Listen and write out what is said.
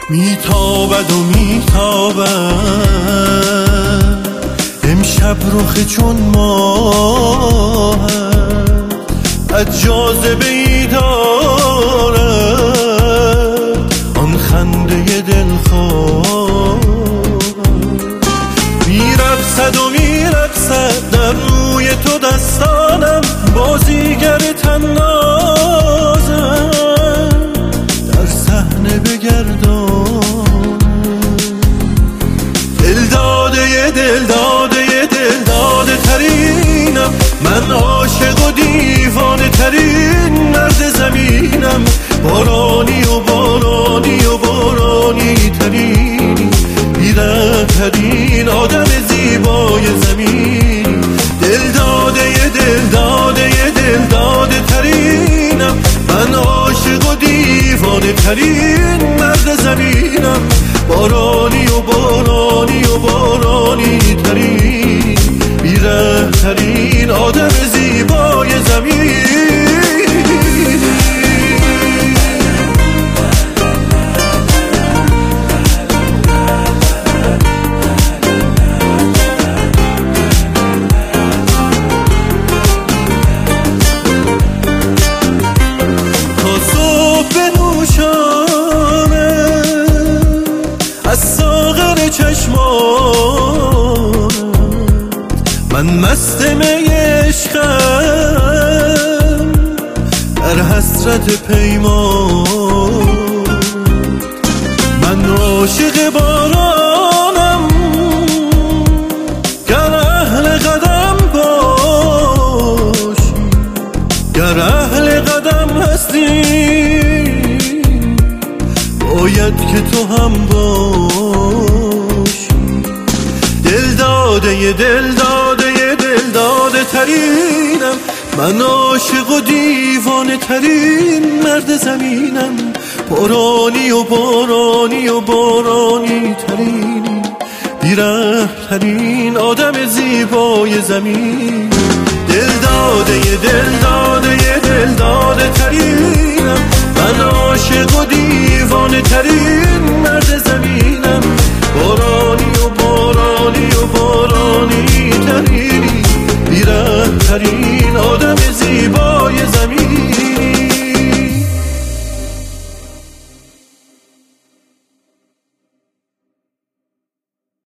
میتابد و میتابد امشب رخ چون ماه از جاذبه ای دارد آن خنده دلخواه میرقصد و میرقصد در روی تو دستانم بازیگر طنازم در صحنه بگردان دلداده ترینم من عاشق و دیوانه ترین مرد زمینم بارانی و بارانی و بارانی ترین بیره ترین آدم زیبای زمین دلداده ترینم من عاشق و دیوانه ترین مرد زمینم بارانی و بارانی و بارانی ترین بیره ترین آدم زیبای زمین من مست می عشقم در حسرت پیمان من عاشق بارانم گر اهل قدم باشی گر اهل قدم هستی باید که تو هم باشی دلداده ترینم من عاشق و دیوانه ترین مرد زمینم بارانی و بارانی و بارانی ترین بیره ترین آدم زیبای زمین دلداده ترینم من عاشق و دیوانه ترین مرد زمینم بارانی و بارانی و بارانی ترین بیره ترین